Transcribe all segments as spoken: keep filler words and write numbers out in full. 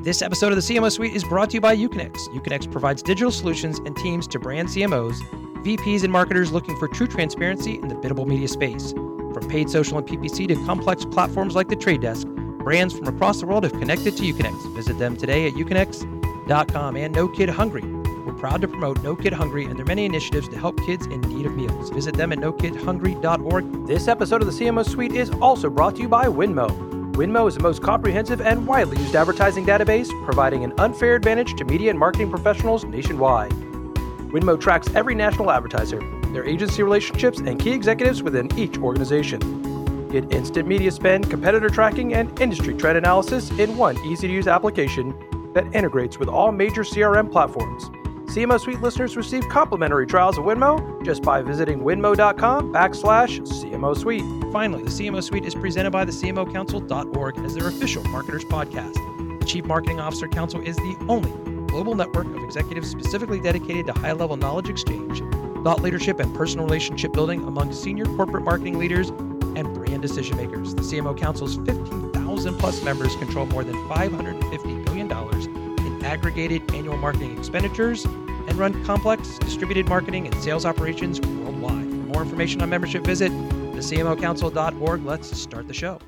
This episode of the C M O Suite is brought to you by Uconnect. Uconnect provides digital solutions and teams to brand C M Os, V Ps, and marketers looking for true transparency in the biddable media space. From paid social and P P C to complex platforms like The Trade Desk, brands from across the world have connected to Uconnect. Visit them today at uconnect dot com. And No Kid Hungry. We're proud to promote No Kid Hungry and their many initiatives to help kids in need of meals. Visit them at no kid hungry dot org. This episode of the C M O Suite is also brought to you by Winmo. Winmo is the most comprehensive and widely used advertising database, providing an unfair advantage to media and marketing professionals nationwide. Winmo tracks every national advertiser, their agency relationships, and key executives within each organization. Get instant media spend, competitor tracking, and industry trend analysis in one easy-to-use application that integrates with all major C R M platforms. C M O Suite listeners receive complimentary trials of Winmo just by visiting winmo.com backslash CMO Suite. Finally, the C M O Suite is presented by the C M O Council dot org as their official marketers podcast. The Chief Marketing Officer Council is the only global network of executives specifically dedicated to high-level knowledge exchange, thought leadership, and personal relationship building among senior corporate marketing leaders and brand decision makers. The C M O Council's fifteen thousand plus members control more than five hundred fifty billion dollars in aggregated annual marketing expenditures and run complex distributed marketing and sales operations worldwide. For more information on membership, visit the C M O Council dot org. Let's start the show.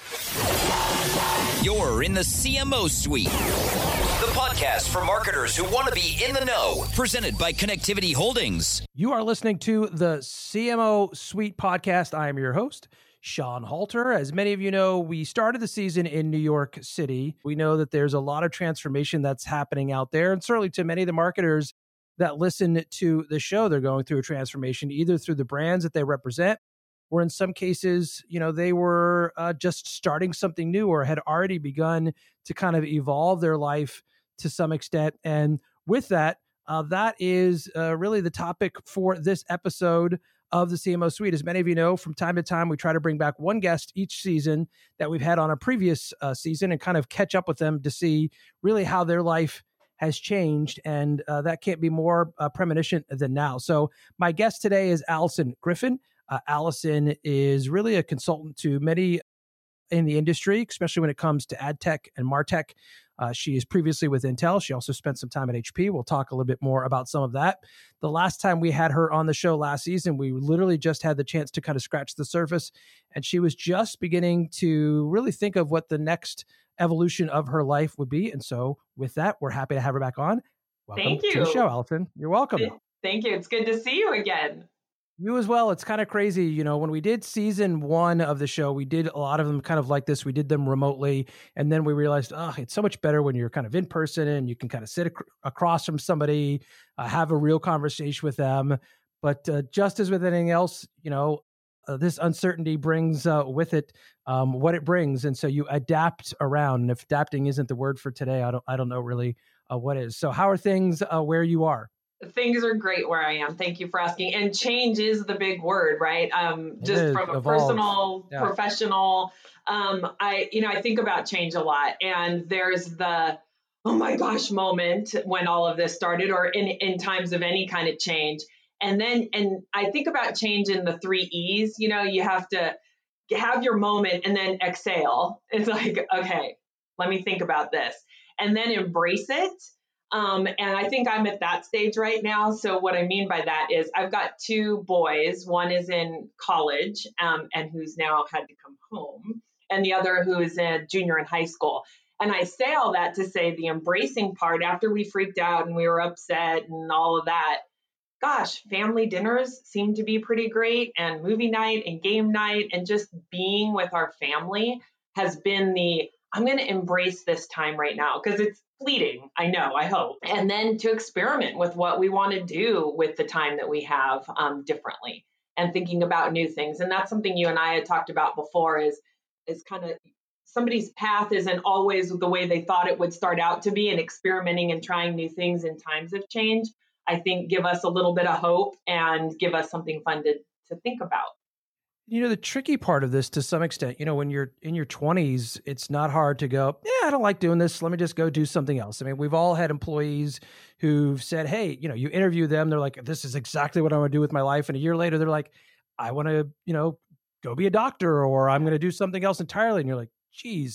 You're in the C M O Suite, the podcast for marketers who want to be in the know, presented by Connectivity Holdings. You are listening to the C M O Suite podcast. I am your host, Sean Halter. As many of you know, we started the season in New York City. We know that there's a lot of transformation that's happening out there, and certainly to many of the marketers that listen to the show, they're going through a transformation, either through the brands that they represent, or in some cases, you know, they were uh, just starting something new or had already begun to kind of evolve their life to some extent. And with that, uh, that is uh, really the topic for this episode of the C M O Suite. As many of you know, from time to time, we try to bring back one guest each season that we've had on a previous uh, season and kind of catch up with them to see really how their life has changed, and uh, that can't be more uh, premonition than now. So my guest today is Allison Griffin. Uh, Allison is really a consultant to many in the industry, especially when it comes to ad tech and MarTech. Uh, she is previously with Intel. She also spent some time at H P. We'll talk a little bit more about some of that. The last time we had her on the show last season, we literally just had the chance to kind of scratch the surface, and she was just beginning to really think of what the next evolution of her life would be. And so with that, we're happy to have her back on. Welcome Thank you. to the show, Allison. You're welcome. Thank you. It's good to see you again. You as well. It's kind of crazy. You know, when we did season one of the show, we did a lot of them kind of like this. We did them remotely. And then we realized, oh, it's so much better when you're kind of in person and you can kind of sit ac- across from somebody, uh, have a real conversation with them. But uh, just as with anything else, you know, uh, this uncertainty brings uh, with it um, what it brings. And so you adapt around. And if adapting isn't the word for today, I don't, I don't know really uh, what is. So how are things uh, where you are? Things are great where I am. Thank you for asking. And change is the big word, right? Um, just is, from a evolve. personal, Yeah. professional, um, I, you know, I think about change a lot. And there's the, oh my gosh, moment when all of this started, or in, in times of any kind of change. And then, and I think about change in the three E's. You know, you have to have your moment and then exhale. It's like, okay, let me think about this, and then embrace it. Um, and I think I'm at that stage right now. So what I mean by that is I've got two boys. One is in college um, and who's now had to come home, and the other who is a junior in high school. And I say all that to say the embracing part, after we freaked out and we were upset and all of that, gosh, family dinners seem to be pretty great, and movie night and game night and just being with our family has been the, I'm going to embrace this time right now because it's fleeting. I know, I hope. And then to experiment with what we want to do with the time that we have um, differently and thinking about new things. And that's something you and I had talked about before is, is kind of somebody's path isn't always the way they thought it would start out to be, and experimenting and trying new things in times of change, I think give us a little bit of hope and give us something fun to, to think about. You know, the tricky part of this to some extent, you know, when you're in your twenties, it's not hard to go, yeah, I don't like doing this. Let me just go do something else. I mean, we've all had employees who've said, hey, you know, you interview them. They're like, this is exactly what I want to do with my life. And a year later, they're like, I want to, you know, go be a doctor, or I'm going to do something else entirely. And you're like, geez,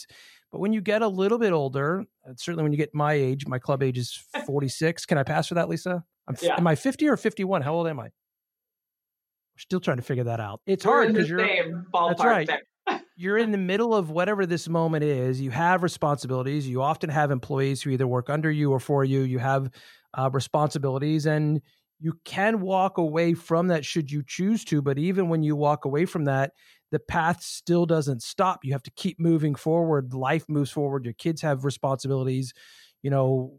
But when you get a little bit older, certainly when you get my age, my club age is forty-six. Can I pass for that, Lisa? I'm, yeah. Am I fifty or fifty-one? How old am I? We're still trying to figure that out. It's We're hard in the because you're same ballpark that's right. there. You're in the middle of whatever this moment is. You have responsibilities. You often have employees who either work under you or for you. You have uh, responsibilities, and you can walk away from that should you choose to. But even when you walk away from that, the path still doesn't stop. You have to keep moving forward. Life moves forward. Your kids have responsibilities. You know,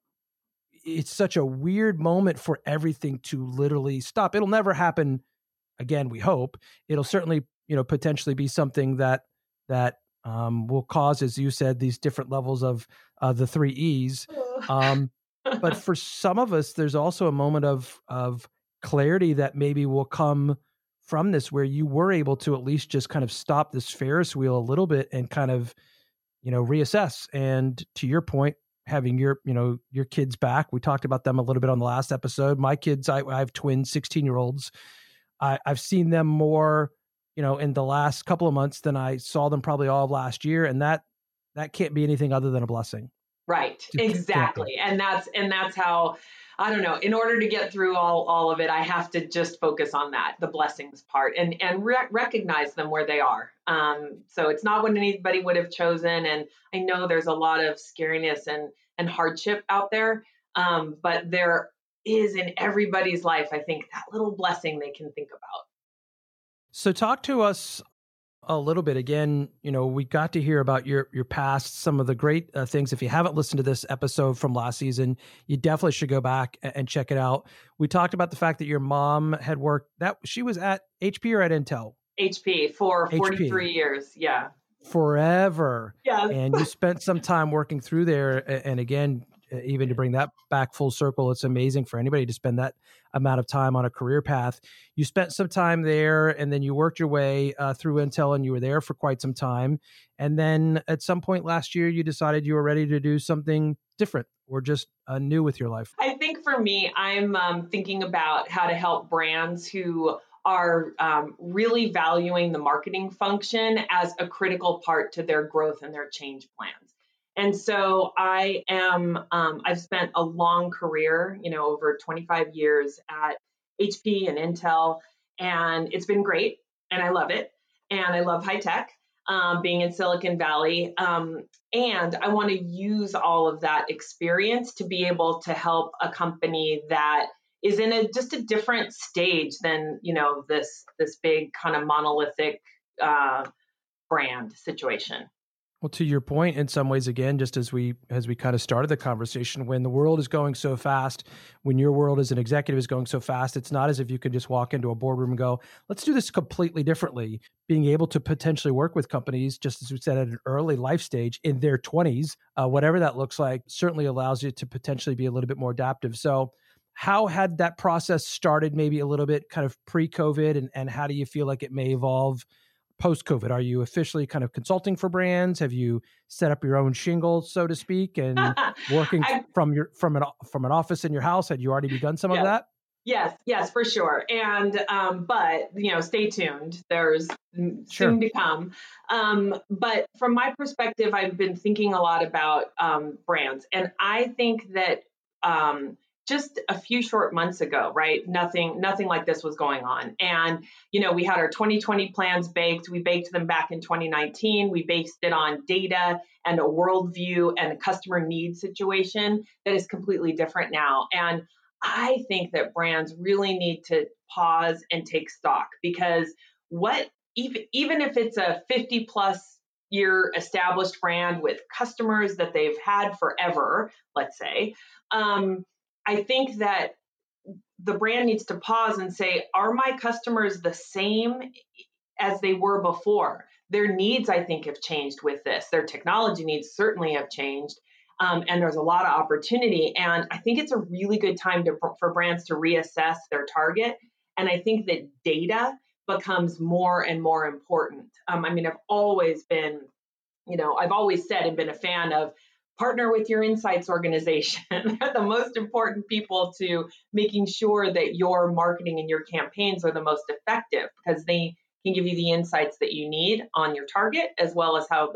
it's such a weird moment for everything to literally stop. It'll never happen again, we hope. It'll certainly, you know, potentially be something that that um, will cause, as you said, these different levels of uh, the three E's. Um, but for some of us, there's also a moment of of clarity that maybe will come from this, where you were able to at least just kind of stop this Ferris wheel a little bit and kind of, you know, reassess. And to your point, having your, you know, your kids back, we talked about them a little bit on the last episode. My kids, I, I have twins, sixteen year olds. I, I've seen them more, you know, in the last couple of months than I saw them probably all of last year. And that, that can't be anything other than a blessing. Right. Exactly. And that's, and that's how, I don't know, in order to get through all, all of it, I have to just focus on that, the blessings part, and, and re- recognize them where they are. Um, so it's not what anybody would have chosen. And I know there's a lot of scariness and, and hardship out there. Um, but there is in everybody's life, I think, that little blessing they can think about. So talk to us a little bit. Again, you know, we got to hear about your your past, some of the great uh, things. If you haven't listened to this episode from last season, you definitely should go back and, and check it out. We talked about the fact that your mom had worked, that she was at H P or at Intel? H P for forty-three H P. years. Yeah. Forever. Yes. And you spent some time working through there. And again, even to bring that back full circle, it's amazing for anybody to spend that amount of time on a career path. You spent some time there, and then you worked your way uh, through Intel, and you were there for quite some time. And then at some point last year, you decided you were ready to do something different or just uh, new with your life. I think for me, I'm um, thinking about how to help brands who are um, really valuing the marketing function as a critical part to their growth and their change plans. And so I am, um, I've spent a long career, you know, over twenty-five years at H P and Intel, and it's been great, and I love it. And I love high tech, um, being in Silicon Valley. Um, and I want to use all of that experience to be able to help a company that is in a just a different stage than, you know, this, this big kind of monolithic uh, brand situation. Well, to your point, in some ways, again, just as we as we kind of started the conversation, when the world is going so fast, when your world as an executive is going so fast, it's not as if you can just walk into a boardroom and go, let's do this completely differently. Being able to potentially work with companies, just as we said, at an early life stage in their twenties, uh, whatever that looks like, certainly allows you to potentially be a little bit more adaptive. So how had that process started, maybe a little bit kind of pre-COVID, and, and how do you feel like it may evolve post-COVID? Are you officially kind of consulting for brands? Have you set up your own shingle, so to speak, and working I, from your from an from an office in your house? Had you already begun some yes, of that? Yes, yes, for sure. And um, but you know, stay tuned. There's sure. soon to come. Um, but from my perspective, I've been thinking a lot about um, brands, and I think that um, just a few short months ago, right? Nothing, nothing like this was going on. And, you know, we had our twenty twenty plans baked. We baked them back in twenty nineteen. We based it on data and a worldview and a customer needs situation that is completely different now. And I think that brands really need to pause and take stock, because what, even, even if it's a fifty plus year established brand with customers that they've had forever, let's say, um, I think that the brand needs to pause and say, are my customers the same as they were before? Their needs, I think, have changed with this. Their technology needs certainly have changed. Um, and there's a lot of opportunity. And I think it's a really good time to, for brands to reassess their target. And I think that data becomes more and more important. Um, I mean, I've always been, you know, I've always said and been a fan of partner with your insights organization. They're the most important people to making sure that your marketing and your campaigns are the most effective, because they can give you the insights that you need on your target, as well as how the,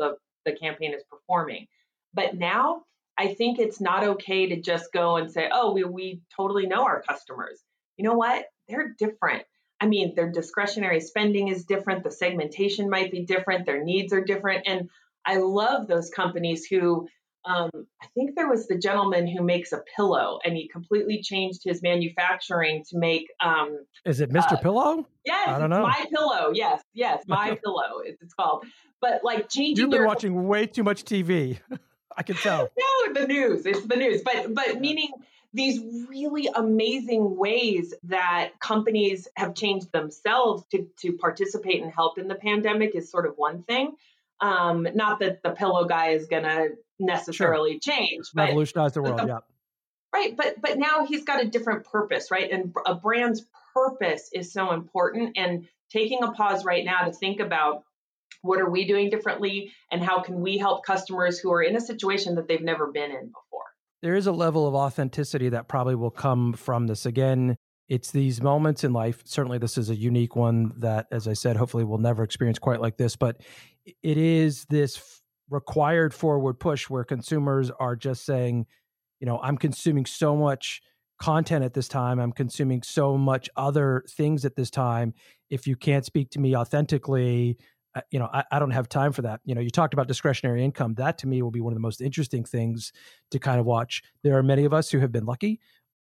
the campaign is performing. But now I think it's not okay to just go and say, oh, we, we totally know our customers. You know what? They're different. I mean, their discretionary spending is different. The segmentation might be different. Their needs are different. And I love those companies who, um, I think there was the gentleman who makes a pillow and he completely changed his manufacturing to make. Um, is it Mister Uh, Pillow? yes, I don't it's know. My Pillow. Yes, yes, My Pillow it's, it's called. But like changing You've been your watching way too much T V. I can tell. No, the news. It's the news. But but Yeah. meaning these really amazing ways that companies have changed themselves to to participate and help in the pandemic is sort of one thing. Um, not that the pillow guy is going to necessarily sure. change, but revolutionize the world. the, Yeah. Right. But but now he's got a different purpose, right? And a brand's purpose is so important. And taking a pause right now to think about what are we doing differently and how can we help customers who are in a situation that they've never been in before? There is a level of authenticity that probably will come from this. Again, it's these moments in life. Certainly this is a unique one that, as I said, hopefully we'll never experience quite like this, but it is this required forward push where consumers are just saying, you know, I'm consuming so much content at this time. I'm consuming so much other things at this time. If you can't speak to me authentically, uh, you know, I, I don't have time for that. You know, you talked about discretionary income. That to me will be one of the most interesting things to kind of watch. There are many of us who have been lucky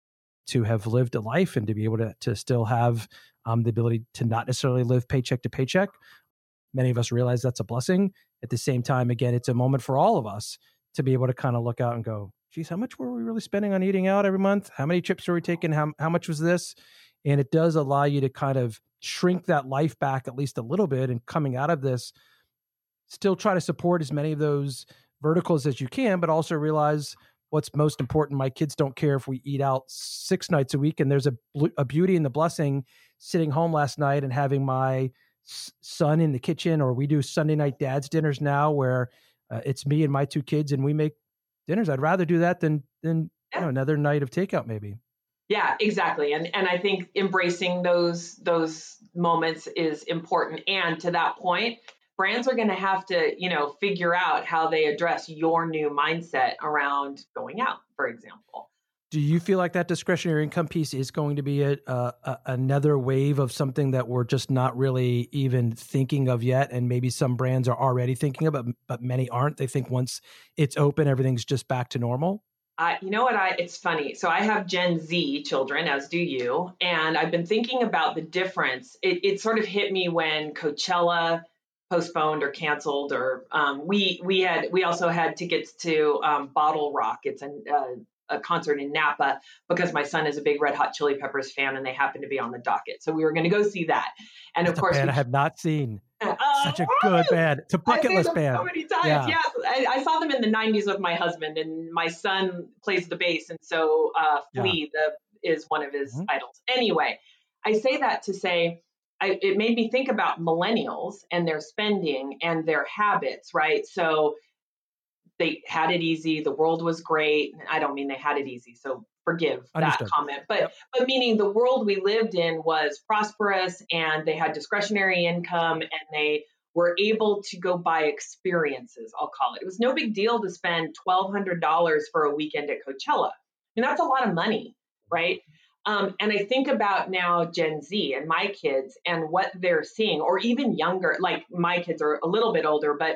to have lived a life and to be able to, to still have um, the ability to not necessarily live paycheck to paycheck. Many of us realize that's a blessing. At the same time, again, it's a moment for all of us to be able to kind of look out and go, geez, how much were we really spending on eating out every month? How many trips were we taking? How, how much was this? And it does allow you to kind of shrink that life back at least a little bit. And coming out of this, still try to support as many of those verticals as you can, but also realize what's most important. My kids don't care if we eat out six nights a week. And there's a, a beauty and the blessing sitting home last night and having my son in the kitchen, or we do Sunday night dad's dinners now where uh, it's me and my two kids and we make dinners. I'd rather do that than than yeah. you know, another night of takeout maybe. Yeah, exactly. And and I think embracing those those moments is important. And to that point, brands are going to have to, you know, figure out how they address your new mindset around going out, for example. Do you feel like that discretionary income piece is going to be a, a, another wave of something that we're just not really even thinking of yet? And maybe some brands are already thinking of it, but, but many aren't. They think once it's open, everything's just back to normal. Uh, you know what? I it's funny. So I have Gen Z children, as do you. And I've been thinking about the difference. It, it sort of hit me when Coachella postponed or canceled, or um, we we had we also had tickets to um, Bottle Rock. It's an uh, a concert in Napa because my son is a big Red Hot Chili Peppers fan and they happened to be on the docket. So we were going to go see that. And That's of course, a band we, I have not seen. Uh, Such a good band. It's a bucket list band. So many times. Yeah. yeah I, I saw them in the nineties with my husband, and my son plays the bass. And so uh, Flea yeah. the, is one of his mm-hmm. idols. Anyway, I say that to say, I, it made me think about millennials and their spending and their habits, right? So they had it easy. The world was great. I don't mean they had it easy, so forgive Understood. that comment. But yep. but meaning the world we lived in was prosperous, and they had discretionary income, and they were able to go buy experiences, I'll call it. It was no big deal to spend twelve hundred dollars for a weekend at Coachella. I mean, that's a lot of money, right? Um, and I think about now Gen Z and my kids and what they're seeing, or even younger, like my kids are a little bit older, but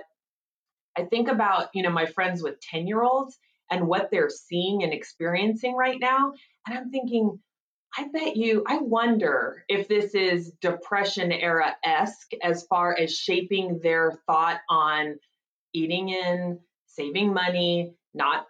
I think about, you know, my friends with ten year olds and what they're seeing and experiencing right now. And I'm thinking, I bet you, I wonder if this is Depression era-esque as far as shaping their thought on eating in, saving money, not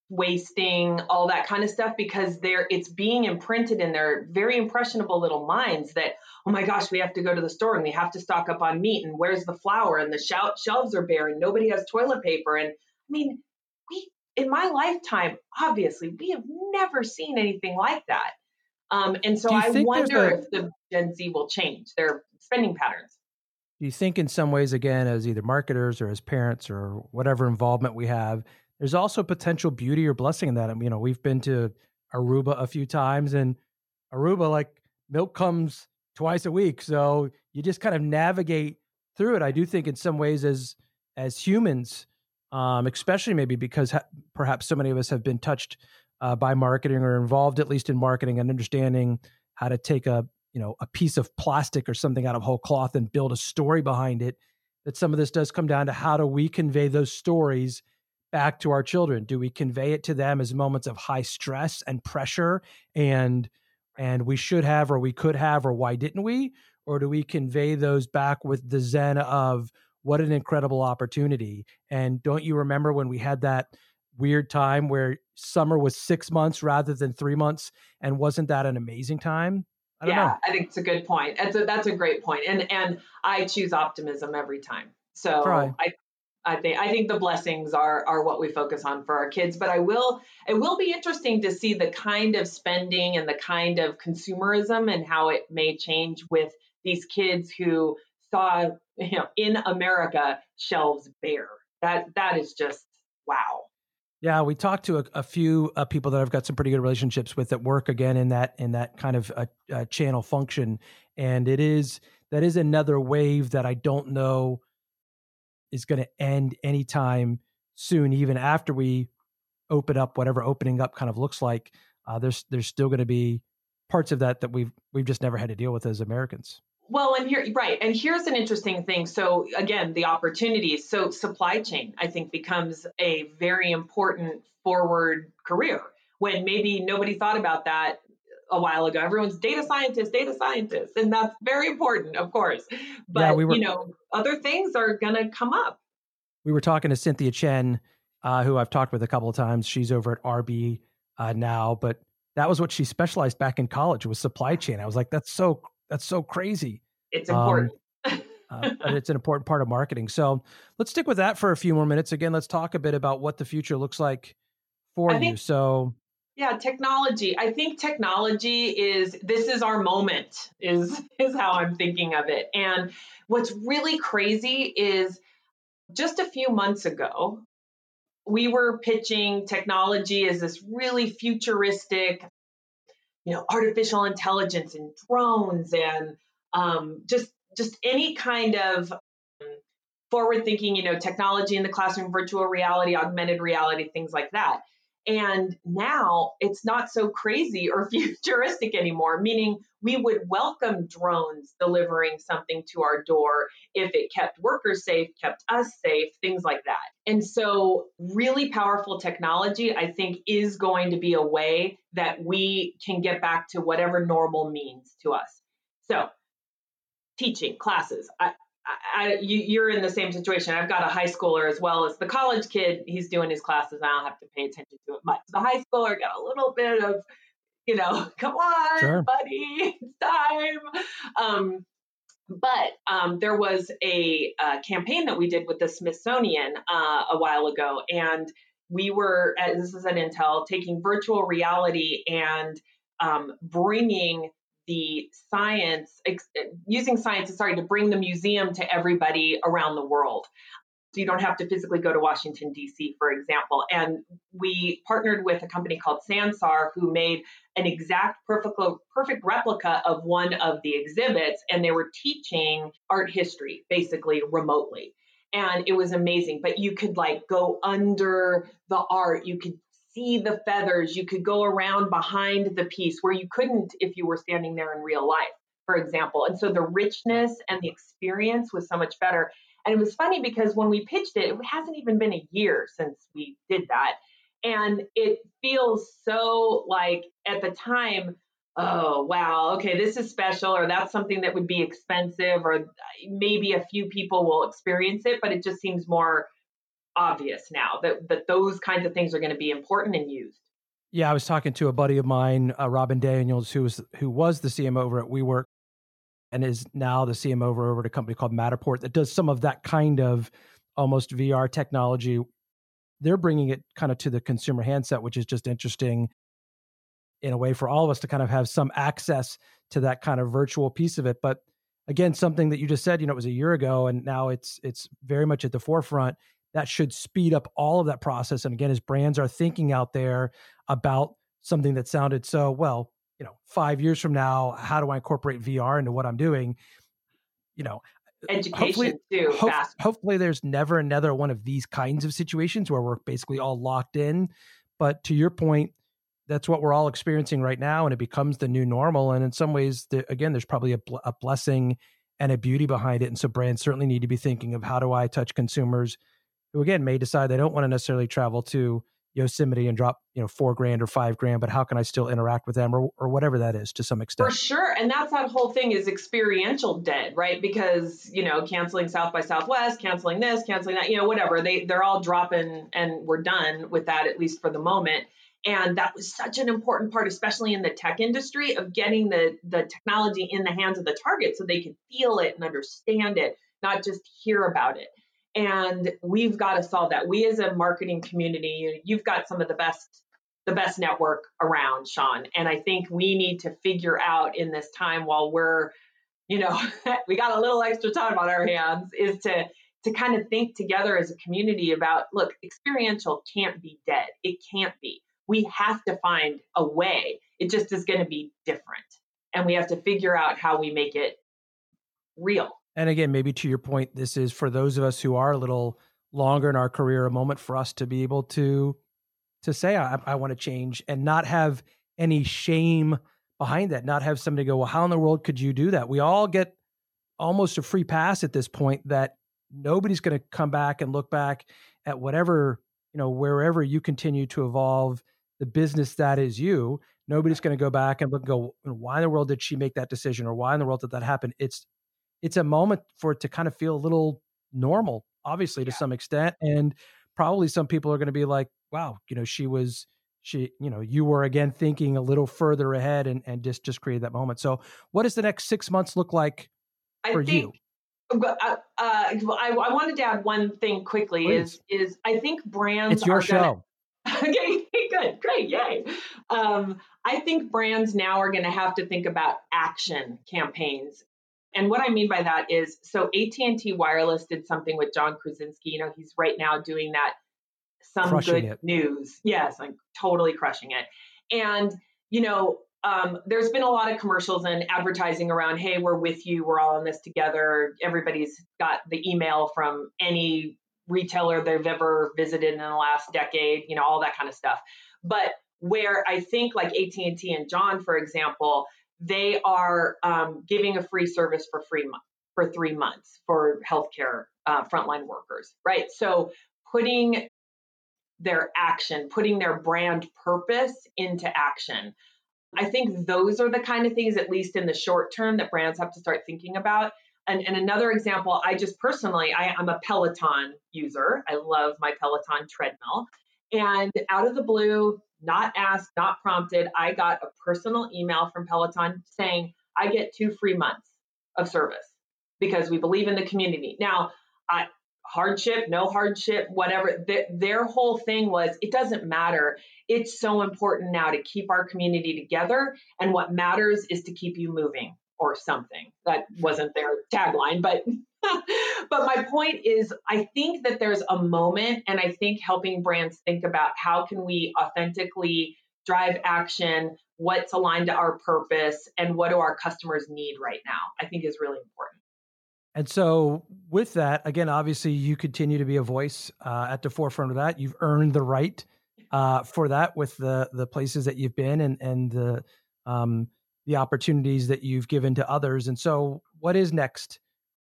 wasting, all that kind of stuff, because they're it's being imprinted in their very impressionable little minds that, oh my gosh, we have to go to the store and we have to stock up on meat, and where's the flour, and the shel- shelves are bare and nobody has toilet paper. And I mean, we in my lifetime, obviously, we have never seen anything like that. Um, and so I wonder a, if the Gen Z will change their spending patterns. Do you think in some ways, again, as either marketers or as parents or whatever involvement we have, there's also potential beauty or blessing in that? I mean, you know, we've been to Aruba a few times, and Aruba, like, milk comes twice a week. So you just kind of navigate through it. I do think in some ways as, as humans, um, especially maybe because ha- perhaps so many of us have been touched uh, by marketing or involved at least in marketing and understanding how to take a, you know, a piece of plastic or something out of whole cloth and build a story behind it. That some of this does come down to how do we convey those stories back to our children? Do we convey it to them as moments of high stress and pressure and and we should have or we could have or why didn't we? Or do we convey those back with the zen of what an incredible opportunity? And don't you remember when we had that weird time where summer was six months rather than three months? And wasn't that an amazing time? I don't Yeah, know. I think it's a good point. That's a that's a great point. And and I choose optimism every time. Try. So I I think I think the blessings are are what we focus on for our kids. But I will it will be interesting to see the kind of spending and the kind of consumerism and how it may change with these kids who saw, you know, in America shelves bare. That that is just wow. Yeah, we talked to a, a few uh, people that I've got some pretty good relationships with that work again in that in that kind of uh, uh, channel function, and it is that is another wave that I don't know is going to end anytime soon. Even after we open up, whatever opening up kind of looks like, uh, there's there's still going to be parts of that that we've we've just never had to deal with as Americans. Well, and here, right. And here's an interesting thing. So again, the opportunities. So supply chain, I think, becomes a very important forward career when maybe nobody thought about that a while ago. Everyone's data scientist, data scientist, and that's very important, of course. Yeah, But, we were you know, other things are going to come up. we were talking to Cynthia Chen, uh, who I've talked with a couple of times. She's over at R B uh, now, but that was what she specialized back in college was supply chain. I was like, that's so that's so crazy. It's Um, important. uh, but it's an important part of marketing. So let's stick with that for a few more minutes. Again, let's talk a bit about what the future looks like for I you. think So Yeah, technology. I think technology is this is our moment is is how I'm thinking of it. And what's really crazy is just a few months ago, we were pitching technology as this really futuristic, you know, artificial intelligence and drones and um, just just any kind of forward thinking, you know, technology in the classroom, virtual reality, augmented reality, things like that. And now it's not so crazy or futuristic anymore, meaning we would welcome drones delivering something to our door if it kept workers safe, kept us safe, things like that. And so, really powerful technology, I think, is going to be a way that we can get back to whatever normal means to us. So, teaching classes. I, I, you, you're in the same situation. I've got a high schooler as well as the college kid. He's doing his classes. I don't have to pay attention to it much. The high schooler got a little bit of, you know, come on, sure. buddy, it's time. Um, but um, there was a, a campaign that we did with the Smithsonian uh, a while ago, and we were, as this is at Intel, taking virtual reality and um, bringing the science, ex- using science, sorry, to bring the museum to everybody around the world. So you don't have to physically go to Washington, D C, for example. And we partnered with a company called Sansar, who made an exact perfect, perfect replica of one of the exhibits. And they were teaching art history, basically remotely. And it was amazing. But you could like go under the art. You could see the feathers. You could go around behind the piece where you couldn't if you were standing there in real life, for example. And so the richness and the experience was so much better. And it was funny because when we pitched it, it hasn't even been a year since we did that. And it feels so like at the time, oh, wow, okay, this is special, or that's something that would be expensive, or maybe a few people will experience it, but it just seems more obvious now that, that those kinds of things are going to be important and used. Yeah, I was talking to a buddy of mine, uh, Robin Daniels, who was who was the C M O over at WeWork and is now the C M O over, over at a company called Matterport that does some of that kind of almost V R technology. They're bringing it kind of to the consumer handset, which is just interesting in a way for all of us to kind of have some access to that kind of virtual piece of it. But again, something that you just said, you know, it was a year ago and now it's it's very much at the forefront. That should speed up all of that process. And again, as brands are thinking out there about something that sounded so, well, you know, five years from now, how do I incorporate V R into what I'm doing? You know, education hopefully, too. hope, Fast. hopefully there's never another one of these kinds of situations where we're basically all locked in. But to your point, that's what we're all experiencing right now, and it becomes the new normal. And in some ways, the, again, there's probably a, a blessing and a beauty behind it. And so brands certainly need to be thinking of, how do I touch consumers who, again, may decide they don't want to necessarily travel to Yosemite and drop, you know, four grand or five grand, but how can I still interact with them, or, or whatever that is to some extent? For sure. And that's that whole thing is experiential dead, right? Because, you know, canceling South by Southwest, canceling this, canceling that, you know, whatever, they, they're all dropping, and we're done with that, at least for the moment. And that was such an important part, especially in the tech industry, of getting the, the technology in the hands of the target so they can feel it and understand it, not just hear about it. And we've got to solve that. We as a marketing community, you've got some of the best, the best network around, Sean. And I think we need to figure out in this time, while we're, you know, we got a little extra time on our hands, is to, to kind of think together as a community about, look, experiential can't be dead. It can't be. We have to find a way. It just is going to be different. And we have to figure out how we make it real. And again, maybe to your point, this is for those of us who are a little longer in our career, a moment for us to be able to to say, I, I want to change, and not have any shame behind that, not have somebody go, well, how in the world could you do that? We all get almost a free pass at this point, that nobody's going to come back and look back at whatever, you know, wherever you continue to evolve the business that is you. Nobody's going to go back and look and go, why in the world did she make that decision? Or why in the world did that happen? It's It's a moment for it to kind of feel a little normal, obviously, to Yeah. some extent. And probably some people are going to be like, wow, you know, she was, she, you know, you were again thinking a little further ahead, and, and just, just created that moment. So what does the next six months look like for I think, you? uh, uh, I, I wanted to add one thing quickly. Please. is, is I think brands It's your are gonna, show. okay, good, great, yay. Um, I think brands now are going to have to think about action campaigns. And what I mean by that is, so A T and T Wireless did something with John Krasinski. You know, he's right now doing that Some Crushing Good it. News. Yes, I'm totally crushing it. And, you know, um, there's been a lot of commercials and advertising around, hey, we're with you. We're all in this together. Everybody's got the email from any retailer they've ever visited in the last decade, you know, all that kind of stuff. But where I think like A T and T and John, for example, they are um, giving a free service for free month for three months for healthcare uh, frontline workers, right? So putting their action, putting their brand purpose into action. I think those are the kind of things, at least in the short term, that brands have to start thinking about. And, and another example, I just personally, I, I'm a Peloton user. I love my Peloton treadmill. And out of the blue, not asked, not prompted, I got a personal email from Peloton saying, I get two free months of service because we believe in the community. Now, I, hardship, no hardship, whatever, th- their whole thing was, it doesn't matter. It's so important now to keep our community together. And what matters is to keep you moving, or something. That wasn't their tagline, but but my point is, I think that there's a moment, and I think helping brands think about how can we authentically drive action, what's aligned to our purpose, and what do our customers need right now, I think is really important. And so with that, again, obviously you continue to be a voice uh, at the forefront of that. You've earned the right uh, for that with the the places that you've been, and, and the um, the opportunities that you've given to others. And so what is next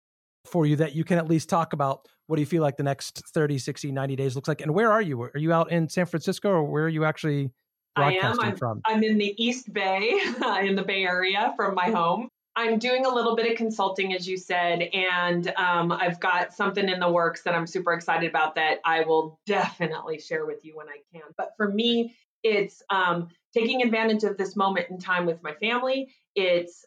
for you that you can at least talk about? What do you feel like the next thirty, sixty, ninety days looks like? And where are you? Are you out in San Francisco, or where are you actually broadcasting I am. I'm, from? I'm in the East Bay, in the Bay Area from my home. I'm doing a little bit of consulting, as you said, and um, I've got something in the works that I'm super excited about that I will definitely share with you when I can. But for me, it's um, taking advantage of this moment in time with my family. It's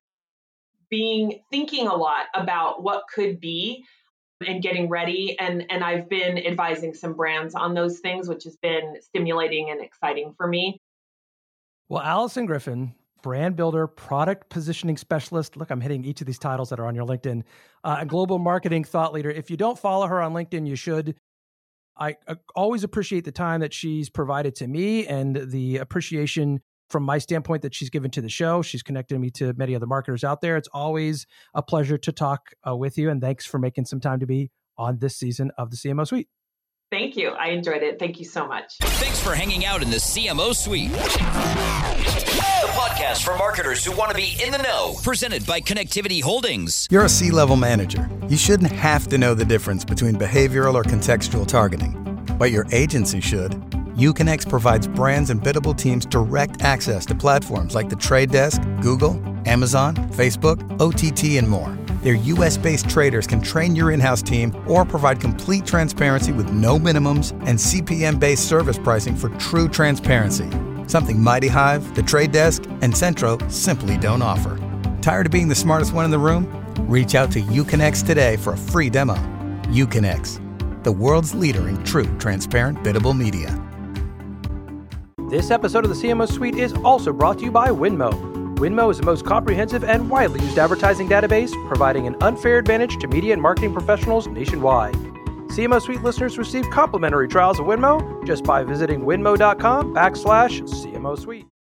being thinking a lot about what could be and getting ready. And, and I've been advising some brands on those things, which has been stimulating and exciting for me. Well, Allison Griffin, brand builder, product positioning specialist. Look, I'm hitting each of these titles that are on your LinkedIn. Uh, a global marketing thought leader. If you don't follow her on LinkedIn, you should. I uh, always appreciate the time that she's provided to me, and the appreciation from my standpoint that she's given to the show. She's connected me to many other marketers out there. It's always a pleasure to talk uh, with you. And thanks for making some time to be on this season of the C M O Suite. Thank you. I enjoyed it. Thank you so much. Thanks for hanging out in the C M O Suite, the podcast for marketers who want to be in the know, presented by Connectivity Holdings. You're a C-level manager. You shouldn't have to know the difference between behavioral or contextual targeting, but your agency should. Uconnect provides brands and biddable teams direct access to platforms like The Trade Desk, Google, Amazon, Facebook, O T T, and more. Their U S-based traders can train your in-house team or provide complete transparency with no minimums and C P M-based service pricing for true transparency. Something Mighty Hive, The Trade Desk, and Centro simply don't offer. Tired of being the smartest one in the room? Reach out to Uconnect today for a free demo. Uconnect, the world's leader in true transparent biddable media. This episode of the C M O Suite is also brought to you by Winmo. Winmo is the most comprehensive and widely used advertising database, providing an unfair advantage to media and marketing professionals nationwide. C M O Suite listeners receive complimentary trials of Winmo just by visiting winmo.com backslash CMO Suite.